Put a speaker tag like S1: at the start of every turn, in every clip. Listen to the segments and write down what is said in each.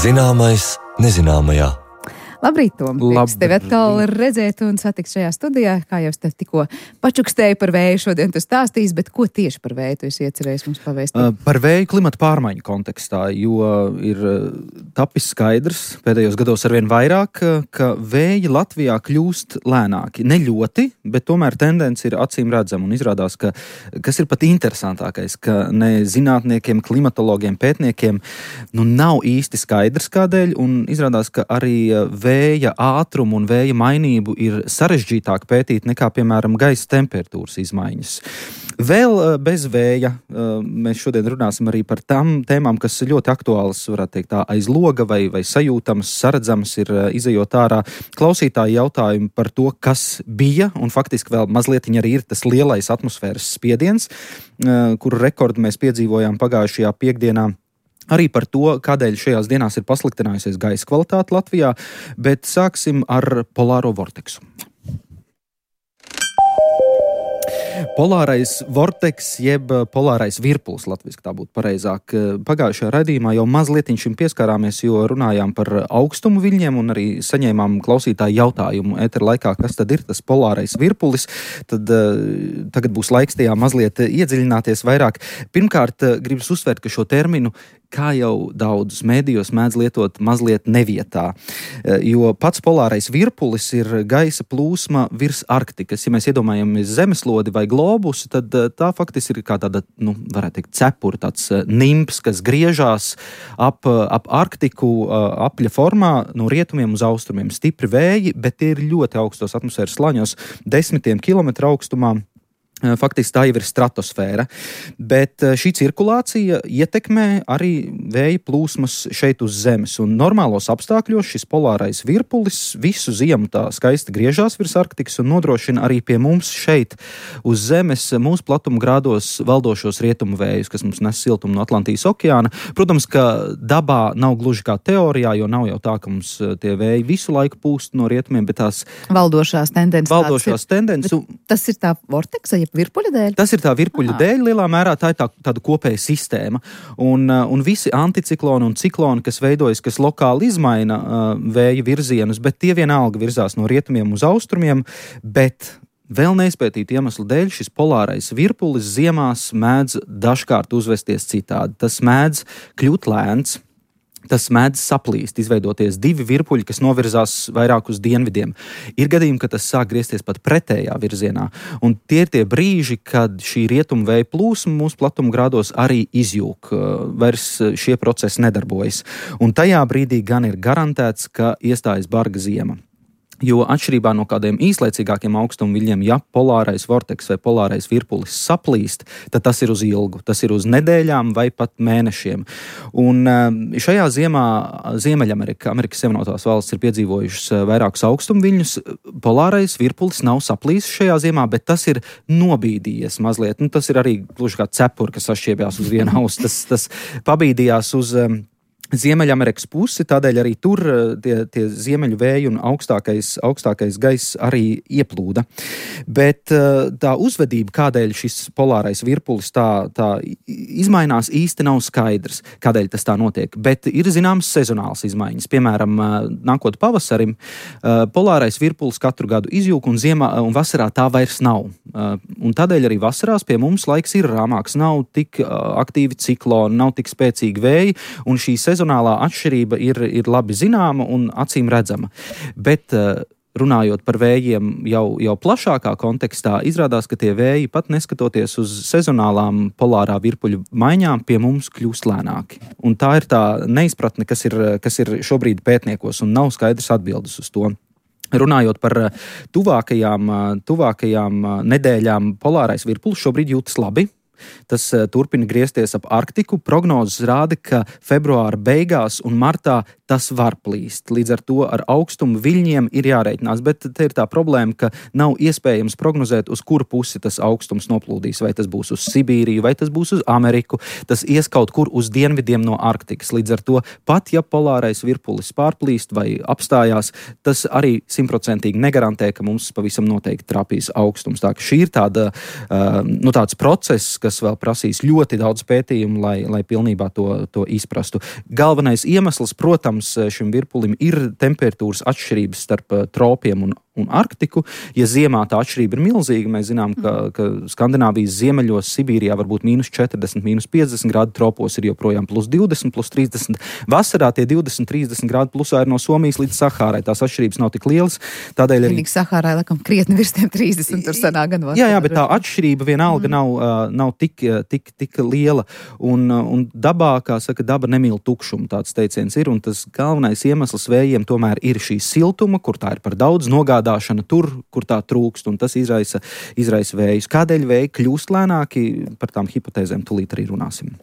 S1: Zināmais nezināmajā.
S2: Labrīt, Tom. Prieks tevi atkal redzēt un satikt šajā studijā. Kā jau es te tikko pačukstēju par vēju, šodien tu stāstīsi, bet ko tieši par vēju tu esi iecerējis mums pavēstīt?
S3: Par vēju klimata pārmaiņu kontekstā, jo ir tapis skaidrs pēdējos gados arvien vairāk, ka vēji Latvijā kļūst lēnāki. Ne ļoti, bet tomēr tendence ir acīm redzama un izrādās, ka, kas ir pat interesantākais, ka ne zinātniekiem, klimatologiem, pētniekiem nav īsti skaidrs kādēļ, un izrādās, ka arī vēja ātrumu un vēja mainību ir sarežģītāk pētīt nekā, piemēram, gaisa temperatūras izmaiņas. Vēl bez vēja mēs šodien runāsim arī par tām tēmām, kas ļoti aktuālas, varētu teikt, tā aiz loga vai sajūtamas, saredzamas ir izejot ārā klausītāji jautājumi par to, kas bija, un faktiski vēl mazliet arī ir tas lielais atmosfēras spiediens, kuru rekordu mēs piedzīvojām pagājušajā piekdienā. Arī par to, kādēļ šajās dienās ir pasliktinājusies gaisa kvalitāte Latvijā, bet sāksim ar polāro vorteksu. Polārais vorteks, jeb polārais virpulis, latviski tā būtu pareizāk. Pagājušajā raidījumā jau mazliet šim pieskārāmies, jo runājām par augstumu viļņiem un arī saņēmām klausītāju jautājumu ētera laikā, kas tad ir tas polārais virpulis. Tad tagad būs laiks tajā mazliet iedziļināties vairāk. Pirmkārt, gribas uzsvērt, ka šo terminu, kā jau daudzus mēdījos mēdz lietot mazliet nevietā, jo pats polārais virpulis ir gaisa plūsma virs Arktikas. Ja mēs iedomājamies zemeslodi vai globusu, tad tā faktiski ir kā tāda, varētu teikt, cepura, tāds nimps, kas griežās ap Arktiku apļa formā no rietumiem uz austrumiem. Stipri vēji, bet tie ir ļoti augstos atmosfēras slāņos, 10 kilometru augstumā. Faktiski tā jau ir stratosfēra, bet šī cirkulācija ietekmē arī vēja plūsmas šeit uz Zemes. Un normālos apstākļos šis polārais virpulis visu ziemu tā skaisti griežās virs Arktikas un nodrošina arī pie mums šeit uz Zemes mūsu platuma grādos valdošos rietumu vējus, kas mums nes siltumu no Atlantijas okeāna. Protams, ka dabā nav gluži kā teorijā, jo nav jau tā, ka mums tie vēji visu laiku pūst no rietumiem, bet tās
S2: valdošās tendences. Tas ir tā vorteksa, virpuļa dēļ? Tas ir tā virpuļa dēļ, lielā mērā tā ir tāda kopēja sistēma. Un visi anticikloni un cikloni, kas veidojas, kas lokāli izmaina vēja virzienus, bet tie vienalga virzās no rietumiem uz austrumiem, bet vēl neizpētīt iemeslu dēļ šis polārais virpulis ziemās mēdz dažkārt uzvesties citādi. Tas mēdz kļūt lēns. Tas mēdz saplīst, izveidoties divi virpuļi, kas novirzās vairāk uz dienvidiem. Ir gadījumi, ka tas sāk griezties pat pretējā virzienā. Un tie ir tie brīži, kad šī rietumu vēja plūsma mūsu platuma grādos arī izjūg. Vairs šie procesi nedarbojas. Un tajā brīdī gan ir garantēts, ka iestājas barga ziema. Jo atšķirībā no kādiem īslaicīgākiem augstumu viļņiem, ja polārais vorteks vai polārais virpulis saplīst, tad tas ir uz ilgu. Tas ir uz nedēļām vai pat mēnešiem. Un šajā ziemā Ziemeļamerika, Amerikas Savienotās valstis ir piedzīvojušas vairākus augstumu viļņus. Polārais virpulis nav saplīsis šajā ziemā, bet tas ir nobīdījies mazliet. Tas ir arī gluži kā cepura, kas sašķiebjās uz vienu ausu. Tas pabīdījās uz Ziemeļamerikas pusi, tādēļ arī tur tie ziemeļu vēji un augstākais gaiss arī ieplūda. Bet tā uzvedība, kādēļ šis polārais virpulis tā izmainās, īsti nav skaidrs, kādēļ tas tā notiek. Bet ir zināmas sezonāls izmaiņas. Piemēram, nākot pavasarim, polārais virpulis katru gadu izjūg un ziemā un vasarā tā vairs nav. Un tādēļ arī vasarās pie mums laiks ir rāmāks, nav tik aktīvi cikloni, nav tik spēcīgi vēji, un šī sezonālā atšķirība ir labi zināma un acīm redzama. Bet runājot par vējiem jau plašākā kontekstā, izrādās, ka tie vēji pat neskatoties uz sezonālām polārā virpuļu maiņām pie mums kļūst lēnāki. Un tā ir tā neizpratne, kas ir šobrīd pētniekos un nav skaidrs atbildes uz to. Runājot par tuvākajām nedēļām, polārais virpulis šobrīd jūtas labi. Tas turpina griezties ap Arktiku. Prognozes rāda, ka februāra beigās un martā tas var plīst. Līdz ar to ar augstumu viļņiem ir jārēķinās, bet te ir tā problēma, ka nav iespējams prognozēt, uz kuru pusi tas augstums noplūdīs. Vai tas būs uz Sibīriju, vai tas būs uz Ameriku. Tas ies kaut kur uz dienvidiem no Arktikas. Līdz ar to pat, ja polārais virpulis pārplīst vai apstājās, tas arī 100% negarantē, ka mums pavisam noteikti trāpīs augstums. Tā ka šī ir tāds process, kas vēl prasīs ļoti daudz pētījumu, lai pilnībā to izprastu. Galvenais iemesls, protams, šim virpulim ir temperatūras atšķirības starp tropiem un Arktiku. Ja ziemā tā atšķirība ir milzīga, mēs zinām, ka Skandināvijas ziemeļos, Sibīrijā var būt -40, -50 grādi, tropos ir joprojām +20, +30. Vasarā tie 20-30 grādi plusā ir no Somijas līdz Sahārai. Tās atšķirības nav tik lielas. Tādēļ arī
S4: Sahārai laikam krietni virs tiem 30, tur sanāk gan vasarā.
S2: Jā, bet tā atšķirība vienalga nav tik liela. Un dabā, kā saka, daba nemīl tukšumu, tāds teiciens ir, un tas galvenais iemesls vējiem tomēr ir šī siltuma, kur tā ir par daudz, nogādāšana tur, kur tā trūkst, un tas izraisa vējus. Kādēļ vēji kļūst lēnāki, par tām hipotēzēm tūlīt arī runāsim.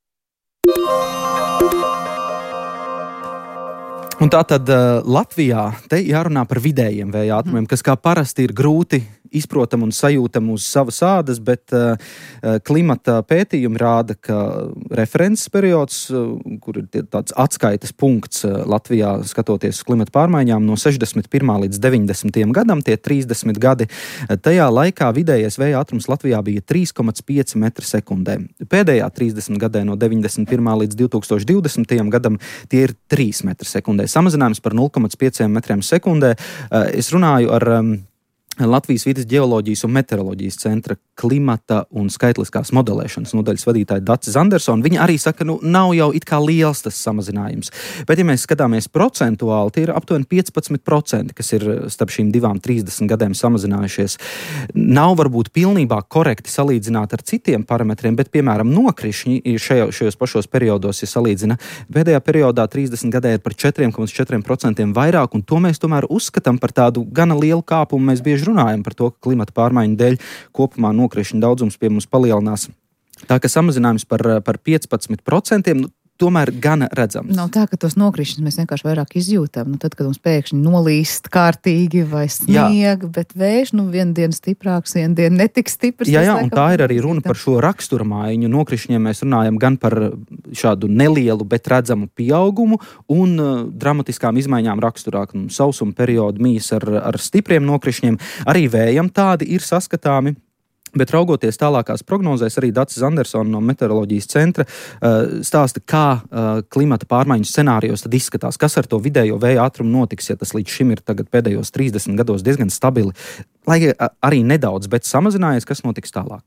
S2: Un tātad Latvijā te jārunā par vidējiem vēja ātrumiem, kas kā parasti ir grūti izprotam un sajūtam uz savas ādas, bet klimata pētījumi rāda, ka references periods, kur ir tāds atskaites punkts Latvijā skatoties uz klimata pārmaiņām no 61. līdz 90. gadam, tie 30 gadi, tajā laikā vidējais vēja ātrums Latvijā bija 3,5 metri sekundē. Pēdējā 30 gadē no 91. līdz 2020. gadam tie ir 3 metri sekundē. Samazinājums par 0,5 metriem sekundē. Es runāju ar Latvijas vides ģeoloģijas un meteoroloģijas centra klimata un skaitliskās modelēšanas nodaļas vadītāja Dace Zandersone. Viņa arī saka, nav jau it kā liels tas samazinājums. Bet, ja mēs skatāmies procentuāli, tie ir aptuveni 15%, kas ir starp šīm 30 gadiem samazinājušies. Nav varbūt pilnībā korekti salīdzināt ar citiem parametriem, bet, piemēram, nokrišņi šajos pašos periodos, ja salīdzina, pēdējā periodā 30 gadē ir par 4,4% vairāk, un to mēs tomēr uzskatām par tādu gana lielu kāpumu. Mēs bieži runājam par to, ka klimata pārmaiņu dēļ kopumā nokrišņu daudzums pie mums palielinās. Tā ka samazinājums par 15% tomēr gana redzams.
S4: Nav tā, ka tos nokrišņus mēs vienkārši vairāk izjūtam. Tad, kad mums pēkšņi nolīst kārtīgi vai snieg, bet vējš, vienu dienu stiprāks, vienu dienu netik stiprs.
S2: Jā, un tā ir arī runa par šo rakstura maiņu. Nokrišņiem mēs runājam gan par šādu nelielu, bet redzamu pieaugumu un dramatiskām izmaiņām raksturā. Sausuma periodu mijas ar stipriem nokrišņiem. Arī vējam tādi ir saskatāmi. Bet raugoties tālākās prognozēs, arī Dace Zandersone no meteoroloģijas centra stāsta, kā klimata pārmaiņu scenārijos tad izskatās, kas ar to vidējo vēja ātrumu notiks, ja tas līdz šim ir tagad pēdējos 30 gados diezgan stabili, lai arī nedaudz, bet samazinājies, kas notiks tālāk.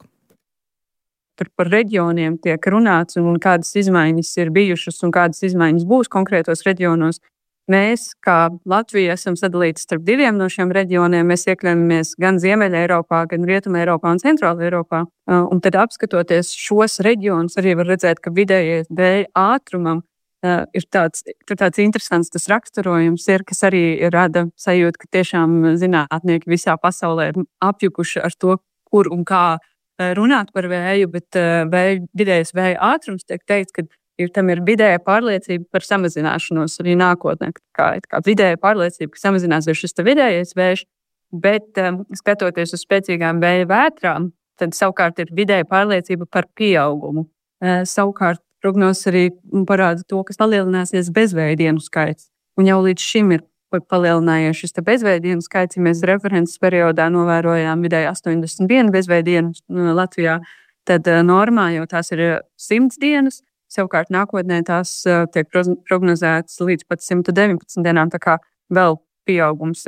S5: Par reģioniem tiek runāts un kādas izmaiņas ir bijušas un kādas izmaiņas būs konkrētos reģionos. Mēs, kā Latvija, esam sadalīti starp diviem no šiem reģioniem. Mēs iekļaujamies gan Ziemeļa Eiropā, gan Rietuma Eiropā un Centrāla Eiropā. Un tad apskatoties šos reģionus, arī var redzēt, ka vidējais vēja ātrumam ir tāds interesants tas raksturojums, kas arī rada sajūtu, ka tiešām zinātnieki visā pasaulē ir apjukuši ar to, kur un kā runāt par vēju, bet vidējais vēja ātrums tiek teikts, ka tam ir vidēja pārliecība par samazināšanos arī nākotnē. Kā vidēja pārliecība, ka samazinās šis vidējais vējš, bet skatoties uz spēcīgām vēja vētrām, tad savukārt ir vidēja pārliecība par pieaugumu. Savukārt prognozes arī parāda to, kas palielināsies bezvēja dienu skaits. Un jau līdz šim ir palielinājies šis bezvēja dienu skaits. Ja mēs references periodā novērojām vidēji 81 bezvēja dienas Latvijā, tad normā jau tās ir 100 dienas. Savukārt nākotnē tās tiek prognozētas līdz pat 119 dienām, tā kā vēl pieaugums.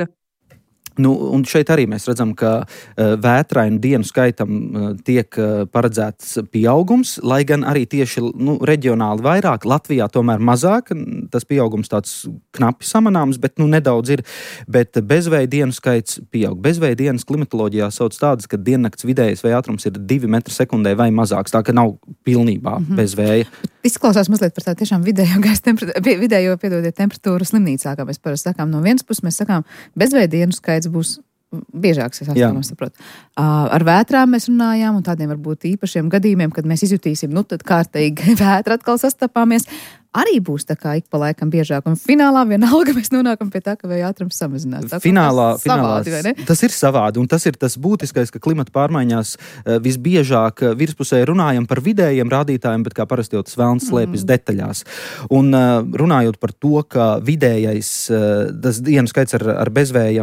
S2: Un šeit arī mēs redzam, ka vētrainu dienu skaitam tiek paredzēts pieaugums, lai gan arī tieši reģionāli vairāk, Latvijā tomēr mazāk, tas pieaugums tāds knapi samanāms, bet nedaudz ir, bet bezvēja dienu skaits pieaug. Bezvēja dienas klimatoloģijā sauc tādas, ka diennakts vidējais vēja ātrums ir 2 metri sekundē vai mazāks, tā ka nav pilnībā bez vēja.
S4: Izklausās mazliet par tādu tiešām vidējo temperatūru slimnīcā, kā mēs parasti sakām. No vienas puses mēs sakām, bezvēja dienu skaits būs biežāks, es saprotu. Ar vētrām mēs runājām un tādiem varbūt īpašiem gadījumiem, kad mēs izjutīsim, tad kārtīgi vētra atkal sastapāmies. arī būs tā kā ik pa laikam biežāk. Un finālā vienalga mēs nonākam pie tā, ka vēja ātrums samazinās.
S2: Finālā tas ir savādi, un tas ir tas būtiskais, ka klimata pārmaiņās visbiežāk virspusē runājam par vidējiem rādītājiem, bet kā parasti jau tas vēlns slēpjas detaļās. Un runājot par to, ka vidējais tas dienu skaits ar bezvēja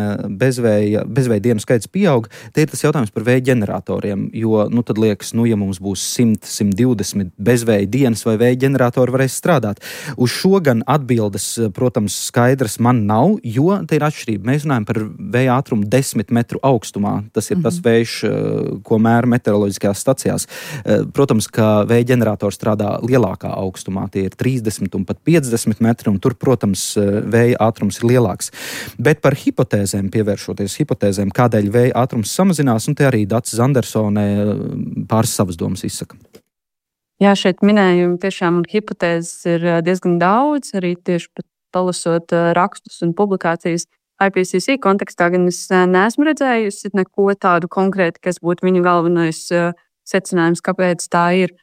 S2: dienu skaits pieaug, te ir tas jautājums par vēja ģeneratoriem, jo, tad liekas, ja mums būs 100, 120 bezvēja dienas vai vēja ģeneratori varēs strādāt. Uz šo gan atbildes, protams, skaidrs man nav, jo te ir atšķirība. Mēs runājam par vēja ātrumu 10 metru augstumā. Tas ir tas vējš, ko mēra meteoroloģiskajās stacijās. Protams, ka vēja ģenerators strādā lielākā augstumā. Tie ir 30 un pat 50 metri, un tur, protams, vēja ātrums ir lielāks. Bet par hipotēzēm, pievēršoties hipotēzēm, kādēļ vēja ātrums samazinās, un te arī Dacis Andersone pāris savas domas izsaka.
S5: Jā, šeit minējumi tiešām un hipotēzes ir diezgan daudz, arī tieši pat palasot rakstus un publikācijas IPCC kontekstā, gan es neesmu redzējusi neko tādu konkrēti, kas būtu viņu galvenais secinājums, kāpēc tā ir.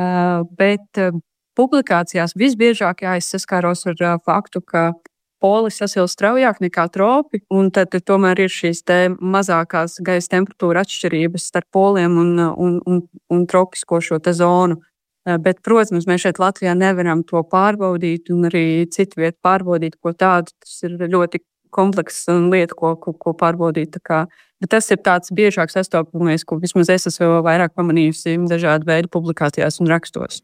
S5: Bet publikācijās visbiežāk es saskāros ar faktu, ka poli sasil straujāk nekā tropi, un tad tomēr ir šīs mazākās gaisa temperatūra atšķirības starp poliem un tropisko šo zonu. Bet, protams, mēs šeit Latvijā nevaram to pārbaudīt un arī citu vietu pārbaudīt, ko tādu. Tas ir ļoti komplekss lieta, ko pārbaudīt. Bet tas ir tāds biežāk sastopamais, ko vismaz es esmu vairāk pamanījusi dažādu veidu publikācijās un rakstos.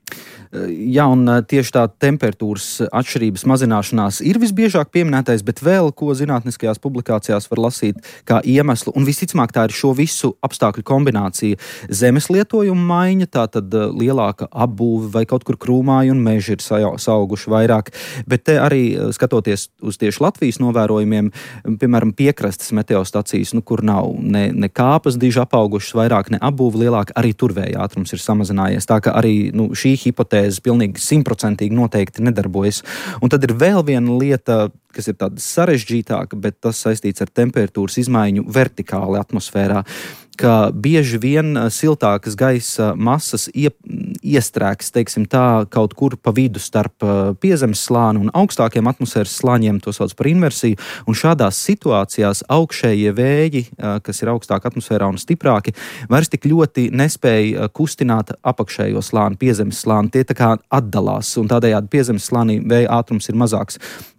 S2: Jā, un tieši tā temperatūras atšķirības mazināšanās ir visbiežāk pieminētais, bet vēl, ko zinātniskajās publikācijās var lasīt kā iemeslu, un visticamāk tā ir šo visu apstākļu kombinācija. Zemes lietojuma maiņa, tātad lielāka apbūve vai kaut kur krūmāji un meži ir sauguši vairāk, bet te arī skatoties uz tieši Latvijas novērojumiem, piemēram, piekrastes meteostacijas, kur nav ne kāpas diži apaugušas vairāk, ne apbūve lielāka, arī tur vēja ātrums ir samazinājies. Tā ka arī šī hipotēze pilnīgi 100% noteikti nedarbojas. Un tad ir vēl viena lieta, kas ir tāda sarežģītāka, bet tas saistīts ar temperatūras izmaiņu vertikāli atmosfērā, ka bieži vien siltākas gaisa masas iestrēgs, teiksim tā, kaut kur pa vidu starp piezemes slāni un augstākiem atmosfēras slāņiem, to sauc par inversiju, un šādās situācijās augšējie vēji, kas ir augstāk atmosfērā un stiprāki, vairs tik ļoti nespēja kustināt apakšējo slāni, piezemes slāni, tie tā kā atdalās, un tādējādi piezemes slānī vēja ātrums ir mazāks.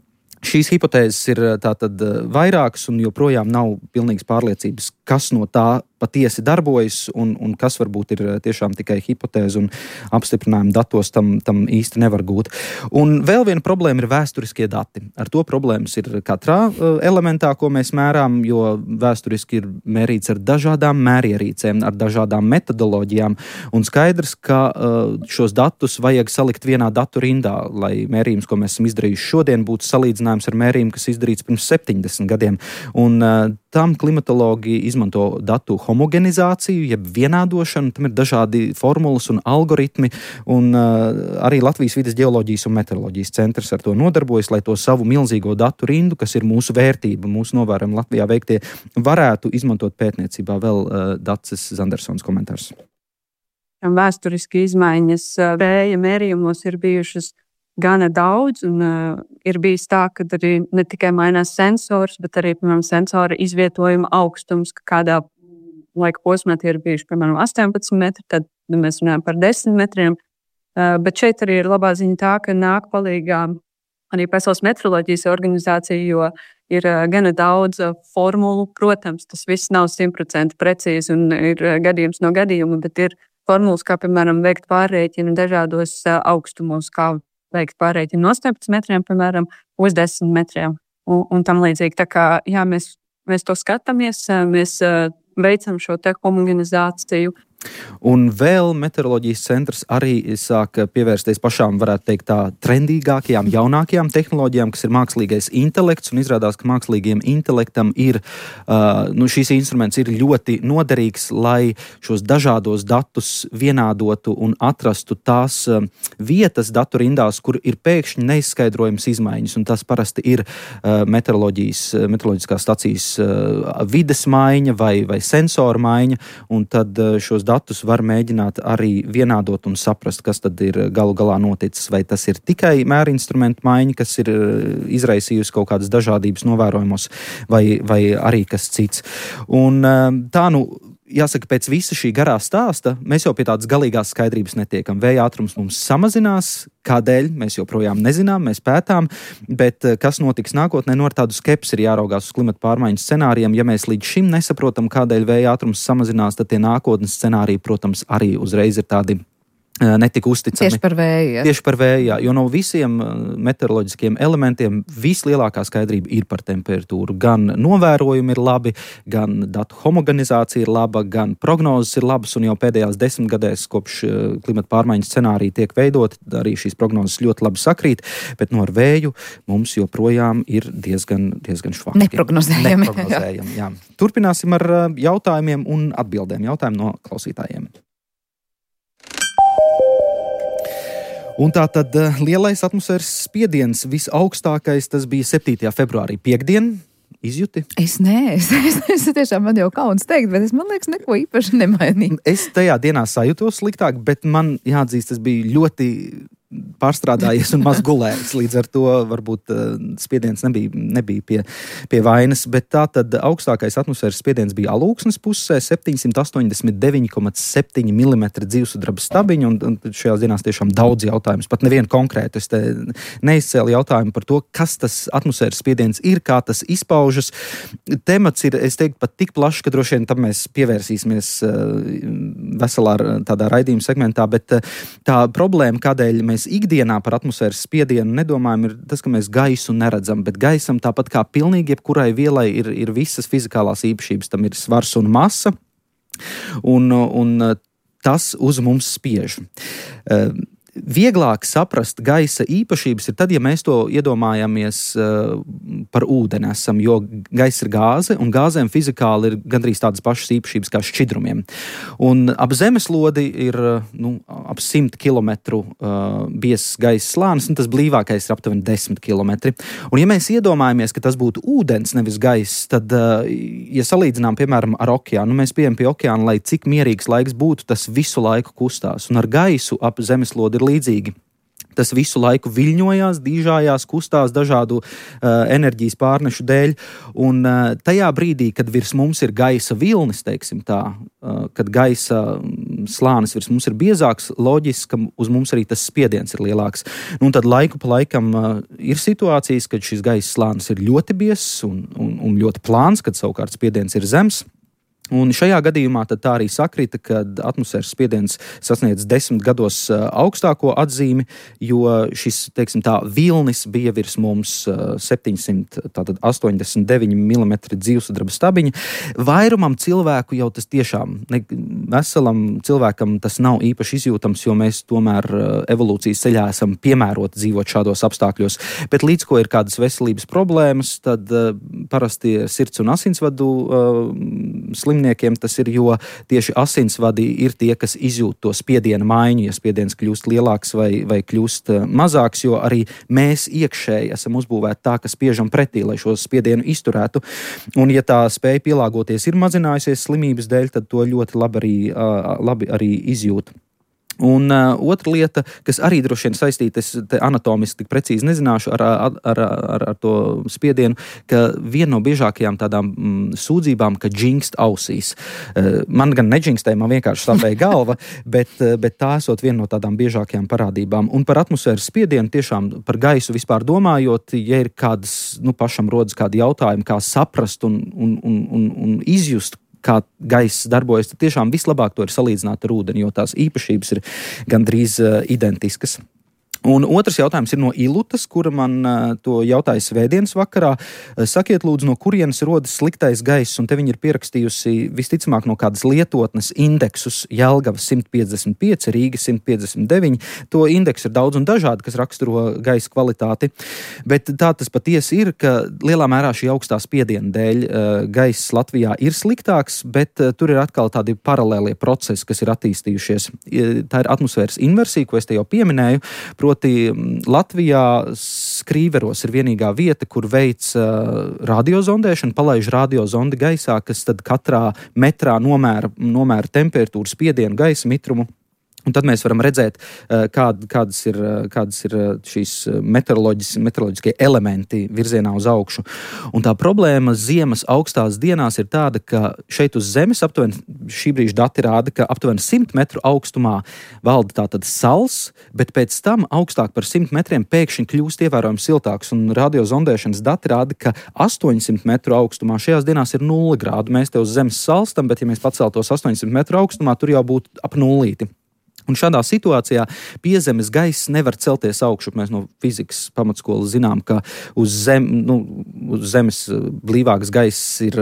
S2: Šīs hipotēzes ir tātad vairākas un joprojām nav pilnīgas pārliecības, kas no tā patiesi darbojas un kas varbūt ir tiešām tikai hipotēze un apstiprinājumi datos tam īsti nevar gūt. Un vēl viena problēma ir vēsturiskie dati. Ar to problēmas ir katrā elementā, ko mēs mērām, jo vēsturiski ir mērīts ar dažādām mērierīcēm, ar dažādām metodoloģijām, un skaidrs, ka šos datus vajag salikt vienā datu rindā, lai mērījums, ko mēs esam izdarījuši šodien, būtu salīdzinājums ar mērījumu, kas izdarīts pirms 70 gadiem. Un tam klimatologi izmanto datu homogenizāciju, jeb vienādošanu, tam ir dažādi formulas un algoritmi, un arī Latvijas vides ģeoloģijas un meteoroloģijas centrs ar to nodarbojas, lai to savu milzīgo datu rindu, kas ir mūsu vērtība, mūsu novērojumi Latvijā veiktie, varētu izmantot pētniecībā. Vēl Dacis Andersons komentārs.
S5: Vēsturiski izmaiņas vēja mērījumos ir bijušas gana daudz, un ir bijis tā, ka arī ne tikai mainās sensors, bet arī, piemēram, sensora izvietojuma augstums, ka kādā laika posmā tie ir bijuši, piemēram, 18 metri, tad mēs runājam par 10 metriem. Bet šeit arī ir labā ziņa tā, ka nāk palīgā arī Pasaules meteoroloģijas organizācija, jo ir gana daudz formulu. Protams, tas viss nav 100% precīzi un ir gadījums no gadījuma, bet ir formulas, kā, piemēram, veikt pārrēķinu dažādos augstumos, kā veikt pārrēķinu no 18 metriem, piemēram, uz 10 metriem un tam līdzīgi. Tā kā, jā, mēs to skatāmies, mēs veicam šo te homogenizāciju.
S2: Un vēl meteoroloģijas centrs arī sāk pievērsties pašām, varētu teikt, tā trendīgākajām, jaunākajām tehnoloģijām, kas ir mākslīgais intelekts, un izrādās, ka mākslīgiem intelektam ir, šīs instruments ir ļoti noderīgs, lai šos dažādos datus vienādotu un atrastu tās vietas datu rindās, kur ir pēkšņi neizskaidrojams izmaiņas, un tas parasti ir meteoroloģiskās stacijas vides maiņa vai sensora maiņa, un tad šos datus var mēģināt arī vienādot un saprast, kas tad ir galu galā noticis, vai tas ir tikai mērinstrumentu maiņa, kas ir izraisījusi kaut kādas dažādības novērojumos, vai arī kas cits. Un tā, jāsaka, pēc visa šī garā stāsta, mēs jau pie tādas galīgās skaidrības netiekam. Vēja ātrums mums samazinās, kādēļ, mēs joprojām nezinām, mēs pētām, bet kas notiks nākotnē, ar tādu skepsi ir jāraugās uz klimata pārmaiņu scenārijiem. Ja mēs līdz šim nesaprotam, kādēļ vēja ātrums samazinās, tad tie nākotnes scenāriji, protams, arī uzreiz ir tādi netika uzticami.
S4: Tieši par vēju, ja?
S2: Tieši par vēju, jā, jo no visiem meteoroloģiskiem elementiem vislielākā skaidrība ir par temperatūru. Gan novērojumi ir labi, gan datu homogenizācija ir laba, gan prognozes ir labas, un jau pēdējās 10 gadēs, kopš klimata pārmaiņu scenāriji tiek veidot, arī šīs prognozes ļoti labi sakrīt, bet ar vēju mums joprojām ir diezgan švaki.
S4: Neprognozējami.
S2: Jā. Turpināsim ar jautājumiem un atbildēm. Jautājumu no klausītājiem. Un tā tad lielais atmosfēras spiediens visaugstākais, tas bija 7. februārī piekdien. Izjuti?
S4: Es tiešām man jau kauns teikt, bet man liekas, neko īpaši nemainīju.
S2: Es tajā dienā sajūtos sliktāk, bet man jāatzīst, tas bija ļoti pārstrādājies un maz gulējis. Līdz ar to varbūt spiediens nebija pie vainas, bet tā tad augstākais atmosfēras spiediens bija Alūksnes pusē, 789,7 mm dzīvsudraba stabiņu, un šajās dienās tiešām daudz jautājumus, pat nevienu konkrētu. Es te neizcēlu jautājumu par to, kas tas atmosfēras spiediens ir, kā tas izpaužas. Temats ir, es teiktu, pat tik plašs, ka droši vien tam mēs pievērsīsimies veselā tādā raidījuma segmentā, bet tā problēma, kādēļ mēs ikdienā par atmosfēras spiedienu nedomājam, ir tas, ka mēs gaisu neredzam, bet gaisam tāpat kā pilnīgi jebkurai vielai ir visas fizikālās īpašības, tam ir svars un masa, un tas uz mums spiež. Vieglāk saprast gaisa īpašības ir tad, ja mēs to iedomājamies par ūdeni esam, jo gaiss ir gāze, un gāzēm fizikāli ir gandrīz tādas pašas īpašības kā šķidrumiem. Un ap zemeslodi ir ap 100 km biezs gaisa slānis, un tas blīvākais ir aptuveni 10 km. Un ja mēs iedomājamies, ka tas būtu ūdens, nevis gaiss, tad, ja salīdzinām, piemēram, ar okeānu, mēs pieejam pie okeāna, lai cik mierīgs laiks būtu, tas visu laiku kustās, un ar gaisu ap zemeslodi ir līdzīgi. Tas visu laiku viļņojās, dīžājās, kustās dažādu enerģijas pārnešu dēļ, un tajā brīdī, kad virs mums ir gaisa vilnis, teiksim tā, kad gaisa slānis virs mums ir biezāks, loģiski, ka uz mums arī tas spiediens ir lielāks. Un tad laiku pa laikam ir situācijas, kad šis gaisa slānis ir ļoti biezs un ļoti plāns, kad savukārt spiediens ir zems. Un šajā gadījumā tad tā arī sakrita, kad atmosfēras spiediens sasniedz 10 gados augstāko atzīmi, jo šis, teiksim tā, vilnis bija virs mums 789 mm dzīvsudraba stabiņa. Vairumam cilvēku jau tas tiešām, veselam cilvēkam tas nav īpaši izjūtams, jo mēs tomēr evolūcijas ceļā esam piemēroti dzīvot šādos apstākļos. Bet līdz ko ir kādas veselības problēmas, tad parasti sirds un asinsvadu slimniekiem tas ir, jo tieši asinsvadi ir tie, kas izjūt to spiediena maiņu, ja spiediens kļūst lielāks vai kļūst mazāks, jo arī mēs iekšēji esam uzbūvēti tā, ka spiežam pretī, lai šo spiedienu izturētu. Un ja tā spēja pielāgoties ir mazinājusies slimības dēļ, tad to ļoti labi arī izjūt. Un otra lieta, kas arī droši vien saistīta, es te anatomiski tik precīzi nezināšu ar to spiedienu, ka viena no biežākajām tādām sūdzībām, ka džingst ausīs. Man gan nedžingstēja, man vienkārši sāpēja galva, bet tā esot viena no tādām biežākajām parādībām. Un par atmosfēras spiedienu tiešām par gaisu vispār domājot, ja ir kādas, pašam rodas kādi jautājumi, kā saprast un izjust, kā gaiss darbojas, tad tiešām vislabāk to ir salīdzināt ar ūdeni, jo tās īpašības ir gandrīz identiskas. Un otrs jautājums ir no Ilutas, kura man to jautāja svētdienas vakarā. Sakiet, lūdzu, no kurienes rodas sliktais gaiss, un te viņi ir pierakstījusi visticamāk no kādas lietotnes indeksus Jelgava 155, Rīga 159. To indeksu ir daudz un dažādi, kas raksturo gaisa kvalitāti, bet tā tas patiesi ir, ka lielā mērā šī augstā spiediena dēļ gaiss Latvijā ir sliktāks, bet tur ir atkal tādi paralēlie procesi, kas ir attīstījušies. Tā ir atmosfēras inversija, ko es te jau pieminēju, proti Latvijā Skrīveros ir vienīgā vieta, kur veic radiozondēšanu, palaiž radiozondi gaisā, kas tad katrā metrā nomēra temperatūru, spiedienu, gaisa mitrumu. Un tad mēs varam redzēt, kādas ir šīs meteoroloģiskie elementi virzienā uz augšu. Un tā problēma ziemas augstās dienās ir tāda, ka šeit uz Zemes aptuveni šī brīža dati rāda, ka aptuveni 100 metru augstumā valda tātad sals, bet pēc tam augstāk par 100 metriem pēkšņi kļūst ievērojami siltāks. Un radiozondēšanas dati rāda, ka 800 metru augstumā šajās dienās ir 0 grādu. Mēs te uz Zemes salstam, bet ja mēs paceltos 800 metru augstumā, tur jau būtu ap nulīti. Un šādā situācijā piezemes gaiss nevar celties augšu. Mēs no fizikas pamatskolas zinām, ka uz Zemes blīvāks gaiss ir,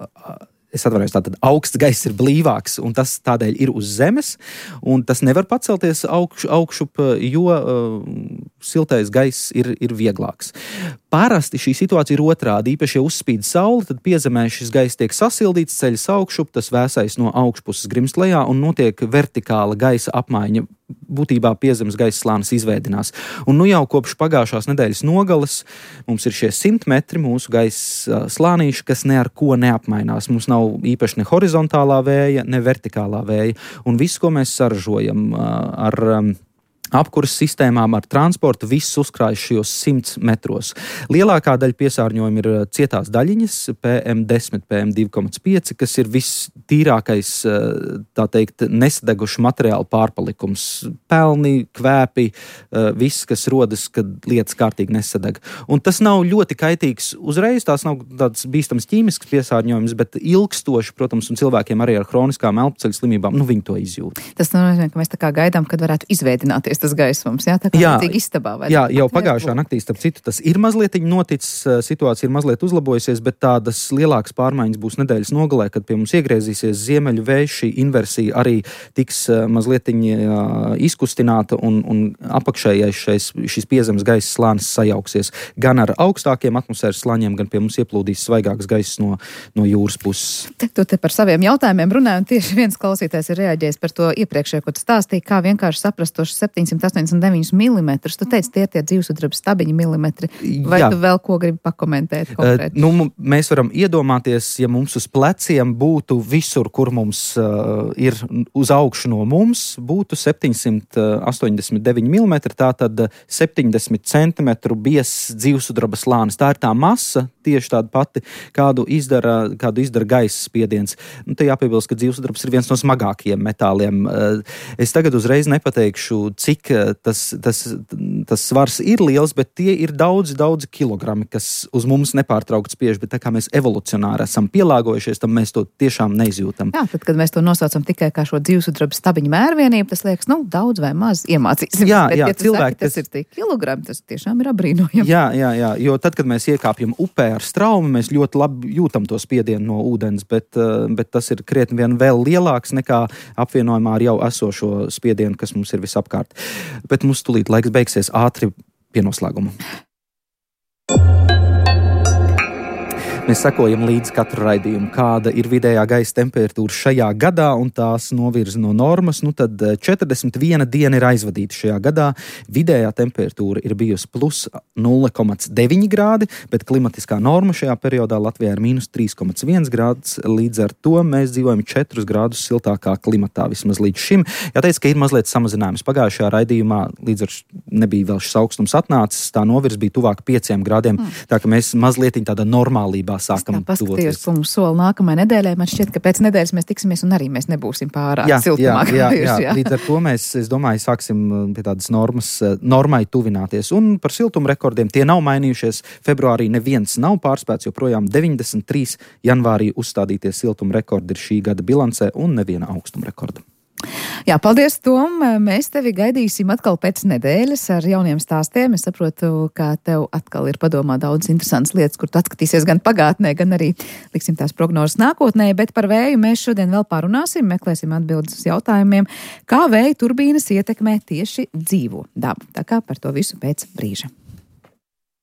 S2: tātad augsts gaiss ir blīvāks, un tas tādēļ ir uz Zemes, un tas nevar pacelties augšup, jo siltais gaiss ir vieglāks. Parasti šī situācija ir otrādi. Īpaši, ja uzspīd saule, tad piezemē šis gaiss tiek sasildīts, ceļas augšup, tas vēsais no augšpuses grimst lejā un notiek vertikāla gaisa apmaiņa. Būtībā piezemes gaisa slānis izveidinās. Un jau kopš pagājušās nedēļas nogales mums ir šie 100 metri mūsu gaisa slānīši, kas ne ar ko neapmainās. Mums nav īpaši ne horizontālā vēja, ne vertikālā vēja. Un viss, ko mēs saražojam ar apkuras sistēmām, ar transportu, viss uzkrājas šajos 100 metros. Lielākā daļa piesārņojuma ir cietās daļiņas, PM10, PM2,5, kas ir vistīrākais, tā teikt, nesadegušu materiālu pārpalikums. Pelni, kvēpi, viss, kas rodas, kad lietas kārtīgi nesadeg. Un tas nav ļoti kaitīgs uzreiz, tās nav tāds bīstams ķīmisks piesārņojums, bet ilgstoši, protams, un cilvēkiem arī ar hroniskām elpoceļu slimībām, viņi to izjūt.
S4: Tas nozīmē, ka mēs tā kā gaidām, kad varētu izveidināties tas gaisums, jā? Tā kā istabā.
S2: Jā, jau pagājušā naktī, starp citu, tas ir mazliet noticis, situācija ir mazliet uzlabojusies, bet tādas lielākas pārmaiņas būs nedēļas nogalē, kad pie mums iegriezīsies ziemeļu vējš, šī inversija arī tiks mazliet izkustināta un apakšējais šis piezemes gaisa slānis sajauksies gan ar augstākiem atmosfēras slāņiem, gan pie mums ieplūdīs svaigāks gaiss no jūras puses.
S4: Tu te par saviem jautājumiem runāji, un tieši viens klausītājs ir reaģējis par to iepriekšējo, ko tu stāstīji, kā vienkārši saprast tos 789 mm. Tu teici, tie dzīvsudraba stabiņi milimetri. Vai tu vēl ko gribi pakomentēt konkrēti?
S2: Mēs varam iedomāties, ja mums uz pleciem būtu visur, kur mums ir uz augšu no mums, būtu 789 mm, tātad 70 cm biezs dzīvsudraba slānis. Tā ir tā masa, tieši tāda pati, kādu izdara gaisa spiediens. Te jāpiebilst, ka dzīvsudrabs ir viens no smagākajiem metāliem. Es tagad uzreiz nepateikšu, cik tas svars ir liels, bet tie ir daudzi kilogrami, kas uz mums nepārtraukti spiež, bet tā kā mēs evolucionāri esam pielāgojušies, tam mēs to tiešām neizjūtam.
S4: Jā, tad, kad mēs to nosaucam tikai kā šo dzīvsudraba stabiņu mērvienību, tas liekas, daudz vai maz iemācīsimies.
S2: Jā,
S4: bet, ja
S2: cilvēki,
S4: tas ir tie kilogrami, tas tiešām ir apbrīnojami.
S2: Jā, jo tad, kad mēs iekāpjam upē ar straumi, mēs ļoti labi jūtam to spiedienu no ūdens, bet tas ir krietni vien vēl lielāks nekā apvienojumā ar jau esošo spiedienu, kas mums ir visapkārt. Bet mums tūlīt laiks beigsies ātri pie noslēguma. Mēs sekojam līdz katru raidījumu, kāda ir vidējā gaisa temperatūra šajā gadā, un tās novirza no normas. Tad 41 diena ir aizvadīta šajā gadā. Vidējā temperatūra ir bijusi plus 0,9 grādi, bet klimatiskā norma šajā periodā Latvijā ir minus 3,1 grāds. Līdz ar to mēs dzīvojam 4 grādus siltākā klimatā vismaz līdz šim. Jāteic, ka ir mazliet samazinājums. Pagājušajā raidījumā līdz ar nebija vēl šis augstums atnācis, tā novirza bija tuvāk 5 grādiem, tā ka mēs mazliet tādā normālībā sākam
S4: paskatījos, ko mums sola nākamajai nedēļai. Man šķiet, ka pēc nedēļas mēs tiksimies un arī mēs nebūsim pārāk siltumāk.
S2: Jā. Līdz ar to mēs, es domāju, sāksim pie tādas normai tuvināties. Un par siltumu rekordiem tie nav mainījušies. Februārī neviens nav pārspēts, joprojām 93 janvārī uzstādītie siltuma rekordi ir šī gada bilancē un neviena augstuma rekorda.
S4: Jā, paldies, Tom. Mēs tevi gaidīsim atkal pēc nedēļas ar jauniem stāstiem. Es saprotu, ka tev atkal ir padomā daudz interesantas lietas, kur tu atskatīsies gan pagātnē, gan arī liksim tās prognozes nākotnē, bet par vēju mēs šodien vēl parunāsim, meklēsim atbildes uz jautājumiem, kā vēja turbīnas ietekmē tieši dzīvo dabu. Tā kā par to visu pēc brīža.